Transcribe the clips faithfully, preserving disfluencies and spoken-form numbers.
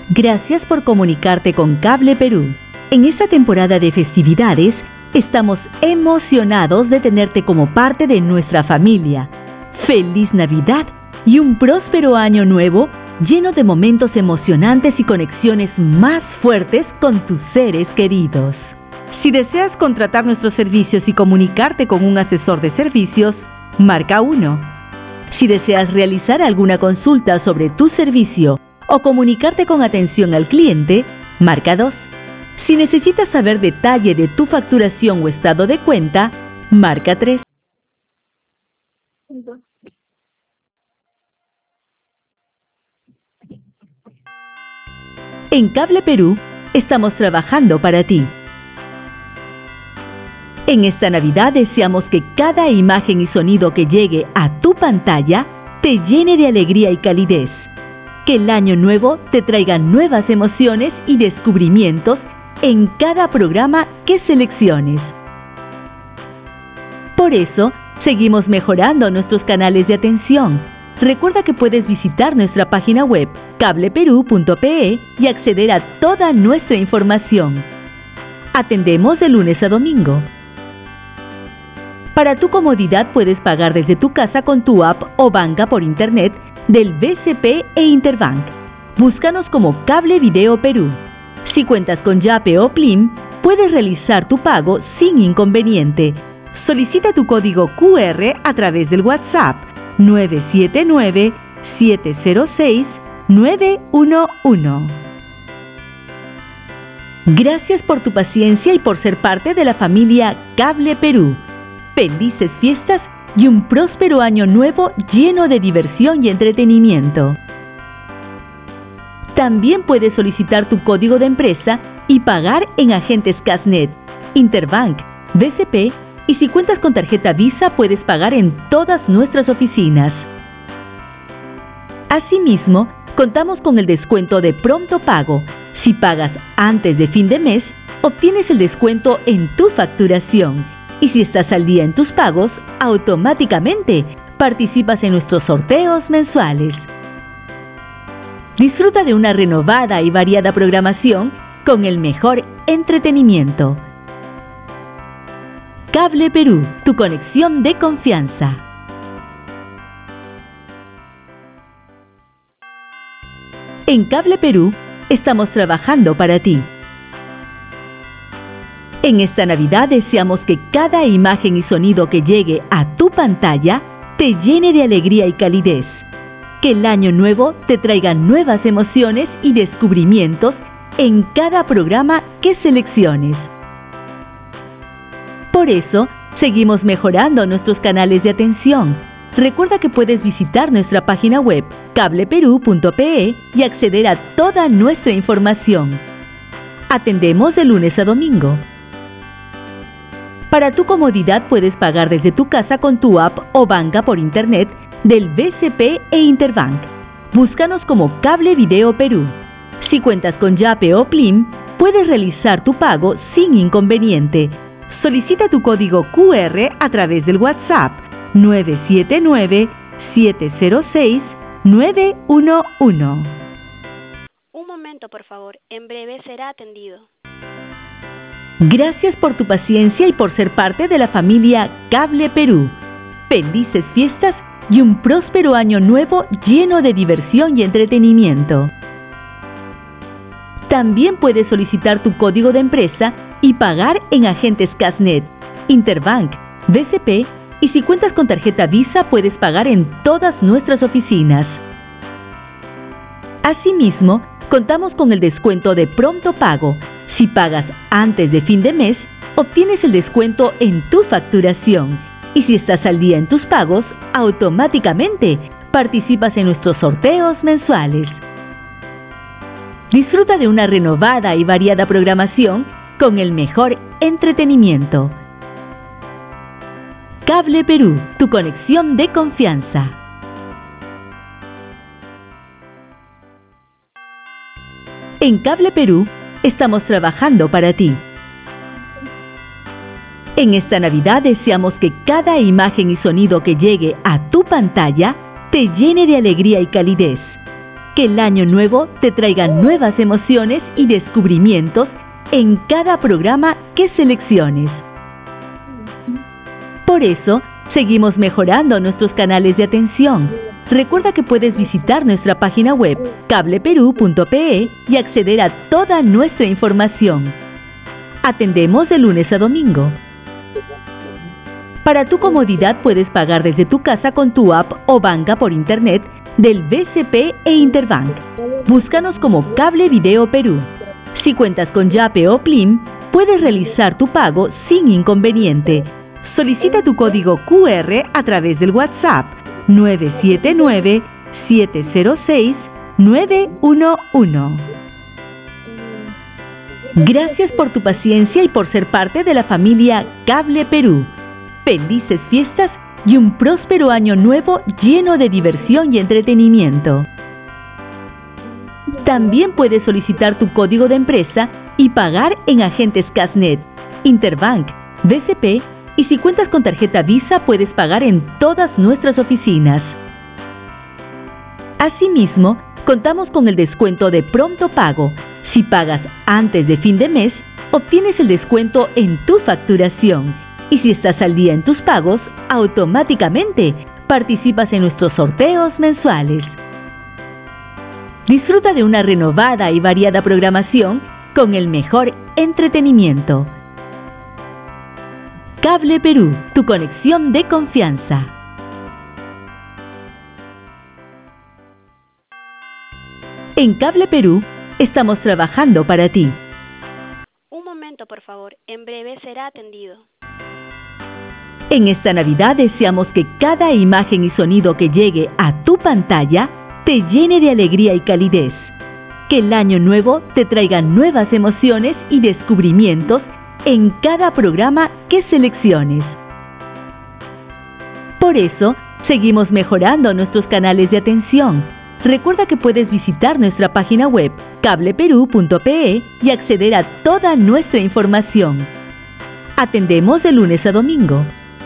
Gracias por comunicarte con Cable Perú. En esta temporada de festividades, estamos emocionados de tenerte como parte de nuestra familia. ¡Feliz Navidad y un próspero año nuevo lleno de momentos emocionantes y conexiones más fuertes con tus seres queridos! Si deseas contratar nuestros servicios y comunicarte con un asesor de servicios, marca uno. Si deseas realizar alguna consulta sobre tu servicio o comunicarte con atención al cliente, marca dos. Si necesitas saber detalle de tu facturación o estado de cuenta, marca tres. En Cable Perú, estamos trabajando para ti. En esta Navidad deseamos que cada imagen y sonido que llegue a tu pantalla te llene de alegría y calidez. Que el año nuevo te traiga nuevas emociones y descubrimientos en cada programa que selecciones. Por eso, seguimos mejorando nuestros canales de atención. Recuerda que puedes visitar nuestra página web cable perú punto pe y acceder a toda nuestra información. Atendemos de lunes a domingo. Para tu comodidad puedes pagar desde tu casa con tu app o banca por internet del B C P e Interbank. Búscanos como Cable Video Perú. Si cuentas con Yape o Plim, puedes realizar tu pago sin inconveniente. Solicita tu código cu erre a través del WhatsApp nueve siete nueve, siete cero seis, nueve uno uno. Gracias por tu paciencia y por ser parte de la familia Cable Perú. Felices fiestas y un próspero año nuevo lleno de diversión y entretenimiento. También puedes solicitar tu código de empresa y pagar en agentes Casnet, Interbank, B C P y si cuentas con tarjeta Visa puedes pagar en todas nuestras oficinas. Asimismo, contamos con el descuento de pronto pago. Si pagas antes de fin de mes, obtienes el descuento en tu facturación. Y si estás al día en tus pagos, automáticamente participas en nuestros sorteos mensuales. Disfruta de una renovada y variada programación con el mejor entretenimiento. Cable Perú, tu conexión de confianza. En Cable Perú, estamos trabajando para ti. En esta Navidad deseamos que cada imagen y sonido que llegue a tu pantalla te llene de alegría y calidez. Que el año nuevo te traiga nuevas emociones y descubrimientos en cada programa que selecciones. Por eso, seguimos mejorando nuestros canales de atención. Recuerda que puedes visitar nuestra página web cable perú punto pe y acceder a toda nuestra información. Atendemos de lunes a domingo. Para tu comodidad puedes pagar desde tu casa con tu app o banca por internet del B C P e Interbank. Búscanos como Cable Video Perú. Si cuentas con Yape o Plim, puedes realizar tu pago sin inconveniente. Solicita tu código cu erre a través del WhatsApp nueve siete nueve, siete cero seis, nueve uno uno. Un momento, por favor. En breve será atendido. Gracias por tu paciencia y por ser parte de la familia Cable Perú. Felices fiestas y un próspero año nuevo lleno de diversión y entretenimiento. También puedes solicitar tu código de empresa y pagar en agentes Casnet, Interbank, B C P y si cuentas con tarjeta Visa puedes pagar en todas nuestras oficinas. Asimismo, contamos con el descuento de pronto pago. Si pagas antes de fin de mes, obtienes el descuento en tu facturación. Y si estás al día en tus pagos, automáticamente participas en nuestros sorteos mensuales. Disfruta de una renovada y variada programación con el mejor entretenimiento. Cable Perú, tu conexión de confianza. En Cable Perú, estamos trabajando para ti. En esta Navidad deseamos que cada imagen y sonido que llegue a tu pantalla te llene de alegría y calidez. Que el año nuevo te traiga nuevas emociones y descubrimientos en cada programa que selecciones. Por eso, seguimos mejorando nuestros canales de atención. Recuerda que puedes visitar nuestra página web cable perú punto pe y acceder a toda nuestra información. Atendemos de lunes a domingo. Para tu comodidad puedes pagar desde tu casa con tu app o banca por internet del B C P e Interbank. Búscanos como Cable Video Perú. Si cuentas con Yape o Plim, puedes realizar tu pago sin inconveniente. Solicita tu código Q R a través del WhatsApp nueve siete nueve, siete cero seis, nueve uno uno. Gracias por tu paciencia y por ser parte de la familia Cable Perú. Felices fiestas y un próspero año nuevo lleno de diversión y entretenimiento. También puedes solicitar tu código de empresa y pagar en agentes Casnet, Interbank, B C P y si cuentas con tarjeta Visa puedes pagar en todas nuestras oficinas. Asimismo, contamos con el descuento de pronto pago. Si pagas antes de fin de mes, obtienes el descuento en tu facturación. Y si estás al día en tus pagos, automáticamente participas en nuestros sorteos mensuales. Disfruta de una renovada y variada programación con el mejor entretenimiento. Cable Perú, tu conexión de confianza. En Cable Perú, estamos trabajando para ti. Un momento, por favor. En breve será atendido. En esta Navidad deseamos que cada imagen y sonido que llegue a tu pantalla te llene de alegría y calidez. Que el año nuevo te traiga nuevas emociones y descubrimientos en cada programa que selecciones. Por eso, seguimos mejorando nuestros canales de atención. Recuerda que puedes visitar nuestra página web cable perú punto pe y acceder a toda nuestra información. Atendemos de lunes a domingo.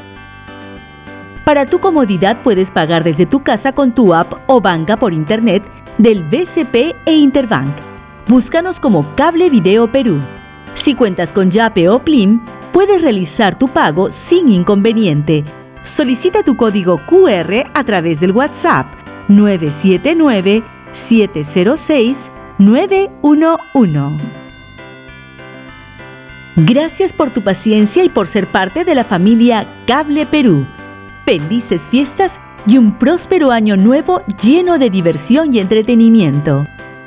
Para tu comodidad puedes pagar desde tu casa con tu app o banca por internet del B C P e Interbank. Búscanos como Cable Video Perú. Si cuentas con Yape o Plim, puedes realizar tu pago sin inconveniente. Solicita tu código Q R a través del WhatsApp nueve siete nueve, siete cero seis, nueve uno uno. Gracias por tu paciencia y por ser parte de la familia Cable Perú. Felices fiestas y un próspero año nuevo lleno de diversión y entretenimiento.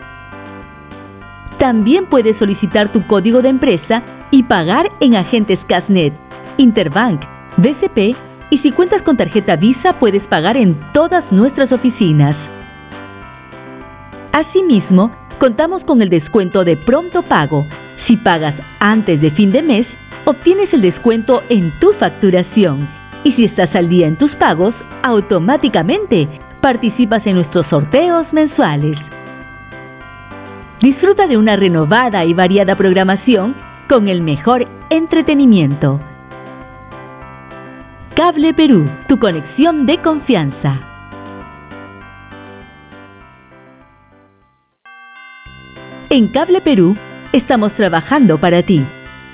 También puedes solicitar tu código de empresa y pagar en agentes Casnet, Interbank, B C P y si cuentas con tarjeta Visa puedes pagar en todas nuestras oficinas. Asimismo, contamos con el descuento de pronto pago. Si pagas antes de fin de mes, obtienes el descuento en tu facturación. Y si estás al día en tus pagos, automáticamente participas en nuestros sorteos mensuales. Disfruta de una renovada y variada programación con el mejor entretenimiento. Cable Perú, tu conexión de confianza. En Cable Perú, estamos trabajando para ti.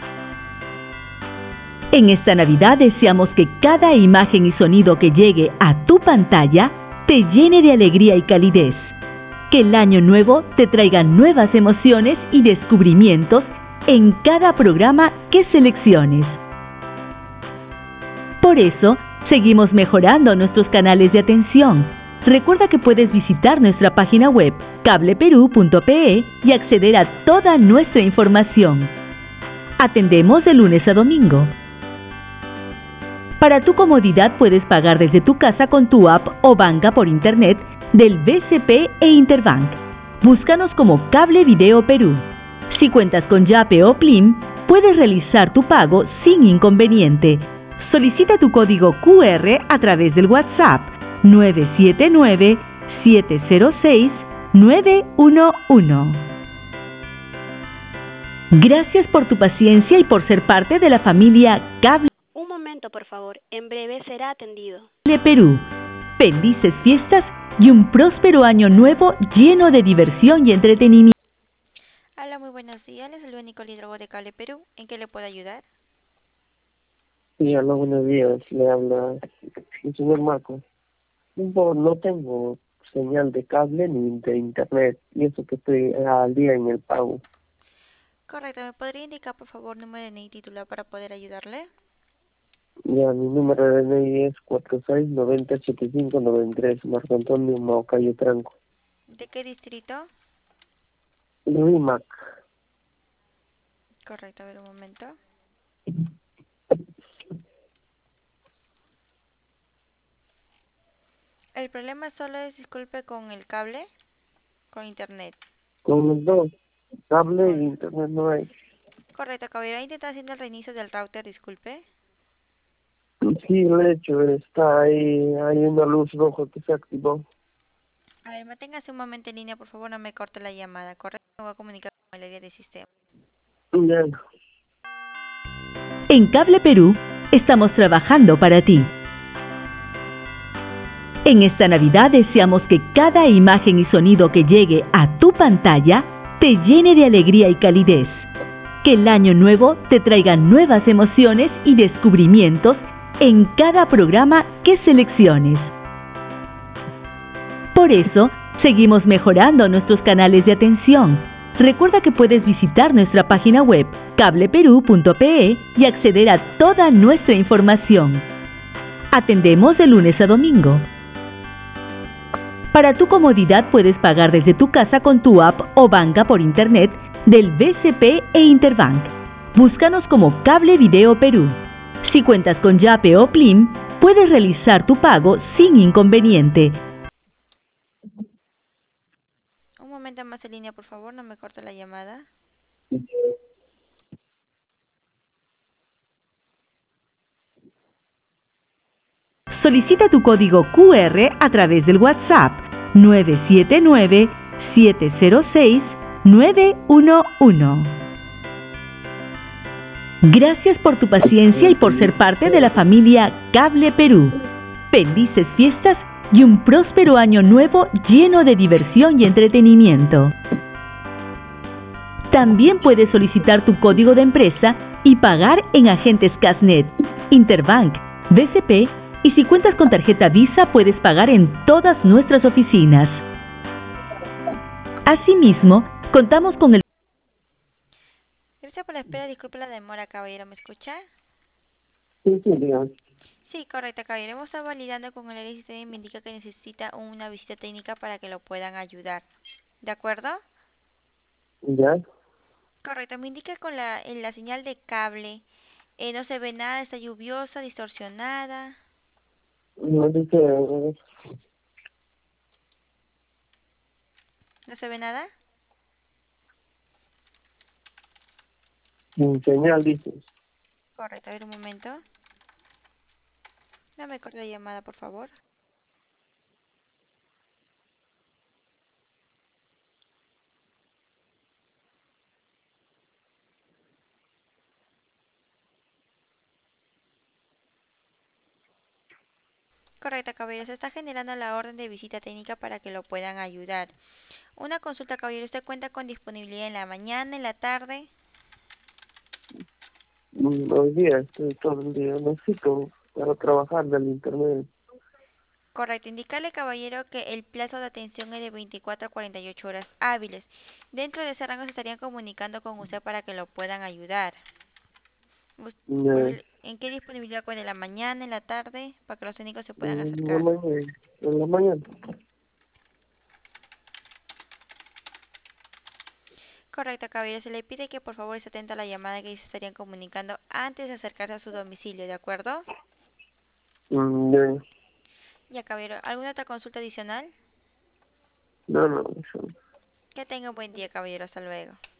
En esta Navidad deseamos que cada imagen y sonido que llegue a tu pantalla te llene de alegría y calidez. Que el año nuevo te traiga nuevas emociones y descubrimientos en cada programa que selecciones. Por eso, seguimos mejorando nuestros canales de atención. Recuerda que puedes visitar nuestra página web cable perú punto pe y acceder a toda nuestra información. Atendemos de lunes a domingo. Para tu comodidad puedes pagar desde tu casa con tu app o banca por internet del B C P e Interbank. Búscanos como Cable Video Perú. Si cuentas con Yape o Plim, puedes realizar tu pago sin inconveniente. Solicita tu código Q R a través del WhatsApp nueve siete nueve, siete cero seis, nueve uno uno. Gracias por tu paciencia y por ser parte de la familia Cable Un momento, por favor. En breve será atendido. Perú. Felices fiestas y un próspero año nuevo lleno de diversión y entretenimiento. Hola, muy buenos días. Les saluda Nicole Hidrogo de Cable Perú. ¿En qué le puedo ayudar? Sí, hola, buenos días. Le habla el señor Marco. No, no tengo señal de cable ni de internet, y eso que estoy al día en el pago. Correcto. ¿Me podría indicar, por favor, número de N I y titular para poder ayudarle? Ya, mi número de D N I es cuatro seis nueve cero siete cinco nueve tres, Marco Antonio Maucayo Tranco. ¿De qué distrito? Rimac. Correcto, a ver un momento. El problema solo es, disculpe, con el cable, con internet. Con los dos, cable Cor- e internet no hay. Correcto, caballero. Intenta haciendo el reinicio del router, disculpe. Sí, lo he hecho, está ahí, hay una luz roja que se activó. A ver, manténgase un momento en línea, por favor, no me corte la llamada. Correcto, me voy a comunicar con el área de sistema. Ya. En Cable Perú estamos trabajando para ti. En esta Navidad deseamos que cada imagen y sonido que llegue a tu pantalla te llene de alegría y calidez. Que el año nuevo te traiga nuevas emociones y descubrimientos en cada programa que selecciones. Por eso, seguimos mejorando nuestros canales de atención. Recuerda que puedes visitar nuestra página web cableperú punto pe y acceder a toda nuestra información. Atendemos de lunes a domingo. Para tu comodidad puedes pagar desde tu casa con tu app o banca por internet del B C P e Interbank. Búscanos como Cable Video Perú. Si cuentas con Yape o Plim, puedes realizar tu pago sin inconveniente. Un momento más en línea, por favor, no me corte la llamada. Solicita tu código Q R a través del WhatsApp nueve siete nueve, siete cero seis, nueve uno uno. Gracias por tu paciencia y por ser parte de la familia Cable Perú. Felices fiestas y un próspero año nuevo lleno de diversión y entretenimiento. También puedes solicitar tu código de empresa y pagar en agentes Casnet, Interbank, B C P, y si cuentas con tarjeta Visa puedes pagar en todas nuestras oficinas. Asimismo, contamos con el... Gracias por la espera, disculpe la demora, caballero, ¿me escucha? Sí, sí, digamos. Sí, correcto, caballero. Hemos estado validando con el área de sistema y me indica que necesita una visita técnica para que lo puedan ayudar. ¿De acuerdo? Ya. Correcto, me indica con la, en la señal de cable. Eh, no se ve nada, está lluviosa, distorsionada. No dice, ¿No se ve nada? sin señal, dices. Correcto, a ver un momento. No me corte la llamada, por favor. Correcto, caballero. Se está generando la orden de visita técnica para que lo puedan ayudar. Una consulta, caballero. ¿Usted cuenta con disponibilidad en la mañana, en la tarde? Mm, Hoy día estoy todo el día, necesito para trabajar del internet. Correcto. Indicarle, caballero, que el plazo de atención es de veinticuatro a cuarenta y ocho horas hábiles. Dentro de ese rango se estarían comunicando con usted para que lo puedan ayudar. Us- por Ya. ejemplo, ¿en qué disponibilidad cuenta? ¿En la mañana, en la tarde? Para que los técnicos se puedan En la acercar. mañana, en la mañana. Correcto, caballero. Se le pide que por favor esté atenta a la llamada que se estarían comunicando antes de acercarse a su domicilio, ¿de acuerdo? Mm, ya. Ya, caballero. ¿Alguna otra consulta adicional? No, no, eso. Que tenga un buen día, caballero. Hasta luego.